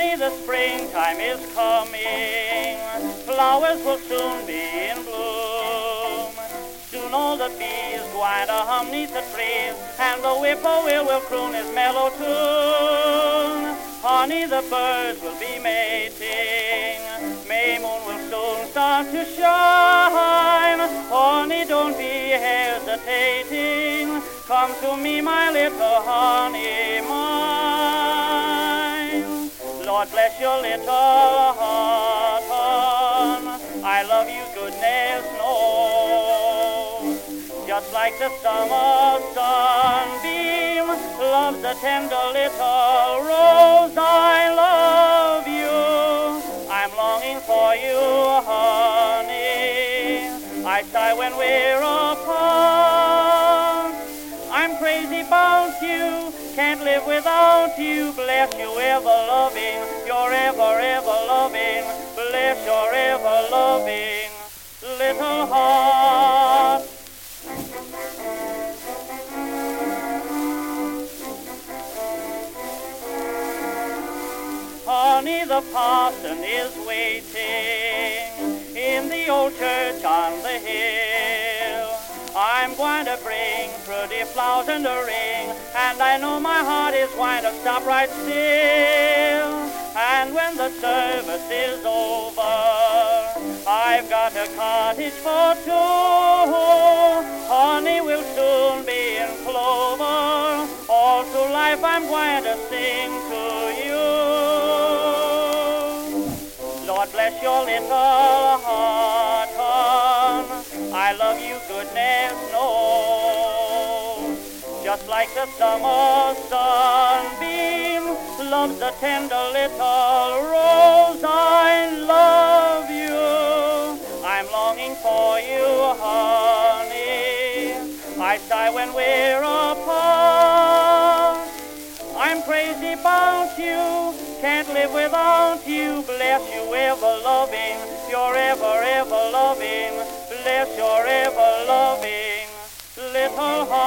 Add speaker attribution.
Speaker 1: Honey, the springtime is coming. Flowers will soon be in bloom. Soon all the bees wind a hum 'neath the trees, and the whippoorwill will croon his mellow tune. Honey, the birds will be mating. May moon will soon start to shine. Honey, don't be hesitating. Come to me, my little honey mine. Lord bless your little heart, hon. I love you, goodness knows. Just like the summer sunbeam loves the tender little rose. I love you. I'm longing for you, honey. I sigh when we're apart. I'm crazy about you, can't live without you. Bless you, ever-loving, your ever-loving. Bless your ever-loving little heart. Honey, the parson is waiting in the old church on the hill. I'm going to bring pretty flowers and a ring, and I know my heart is going to stop right still. And when the service is over, I've got a cottage for two. Honey, will soon be in clover. All through life I'm going to sing to you. Lord bless your little heart, hon. I love you, goodness knows. Just like the summer sunbeam loves the tender little rose. I love you. I'm longing for you, honey. I sigh when we're apart. I'm crazy about you, can't live without you. Bless you, ever-loving, your ever-loving. Bless your ever-loving little heart.